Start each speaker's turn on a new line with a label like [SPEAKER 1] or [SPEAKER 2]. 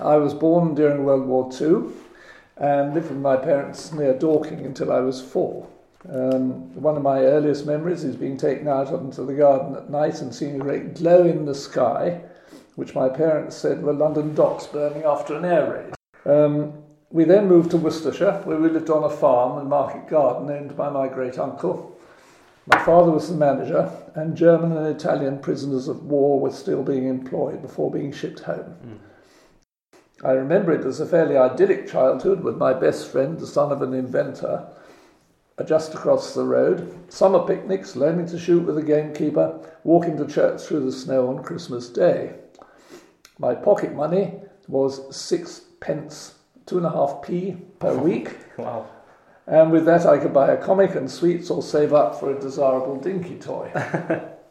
[SPEAKER 1] I was born during World War II and lived with my parents near Dorking until I was 4. One of my earliest memories is being taken out into the garden at night and seeing a great glow in the sky, which my parents said were London docks burning after an air raid. We then moved to Worcestershire, where we lived on a farm and market garden owned by my great-uncle. My father was the manager, and German and Italian prisoners of war were still being employed before being shipped home. I remember it as a fairly idyllic childhood with my best friend, the son of an inventor, just across the road, summer picnics, learning to shoot with a gamekeeper, walking to church through the snow on Christmas Day. My pocket money was 6p, 2.5p per week.
[SPEAKER 2] Wow.
[SPEAKER 1] And with that I could buy a comic and sweets or save up for a desirable dinky toy.